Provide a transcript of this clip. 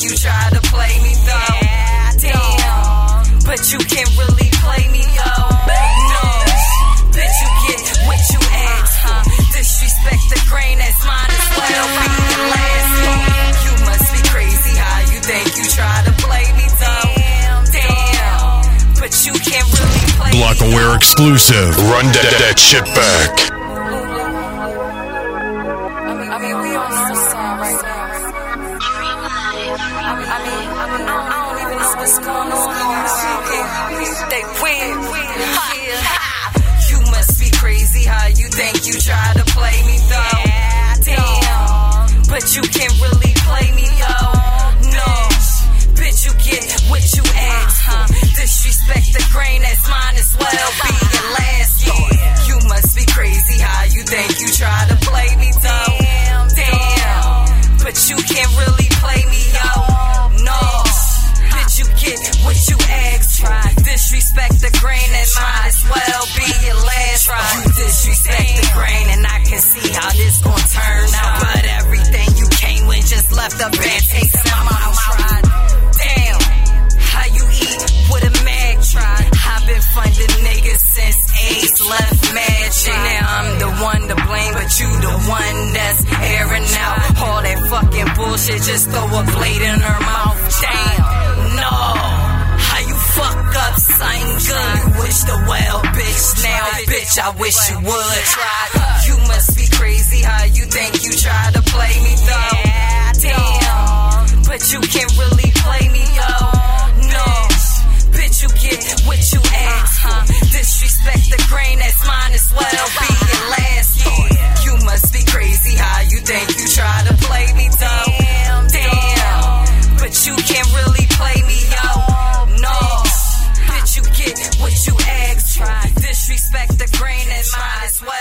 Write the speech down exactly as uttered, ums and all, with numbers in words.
you try to play me though. Damn, but you can't really play me though. No, bitch, you get what you ask for. Disrespect the grain that's mine as well. Be the last one. You must be crazy how you think you try to play me though. Damn, but you can't really play me. Blockaware exclusive. Run that, that shit back. I mean, we on our side right now. I mean, I mean, I mean, I don't even know what's going on around here. They win. You must be crazy how you think you try to play me though. Damn, but you can't really play me though. No, bitch, you get what you ask for. Disrespect the grain that's mine as well. Be your last thought. You must be crazy how you think you try to play me though. Damn, but you can't really play me, yo. No, bitch, you get what you asked for. Disrespect the grain that might as well be your last try. You disrespect the grain and I can see how this gon' turn out. But everything you came with just left a bad taste in my mouth. Damn, how you eat with a mag try? I've been funding niggas since Ace left Magic. Now I'm the one to blame, but you the one that's airing out all that fucking bullshit. Just throw a blade in her mouth. Damn, no. How you fuck up something good? You wish the well, bitch. Now, bitch, I wish you would. You must be crazy how you think you try to play me though. Damn, but you can't really play me though. No, bitch, you get what you ask for. Disrespect the grain that's mine as well. Be your last thought. You must be crazy how you think you try to play me though. Damn, but you can't really play me, yo. No, bitch, you get what you asked for. Disrespect the grain that's mine as well.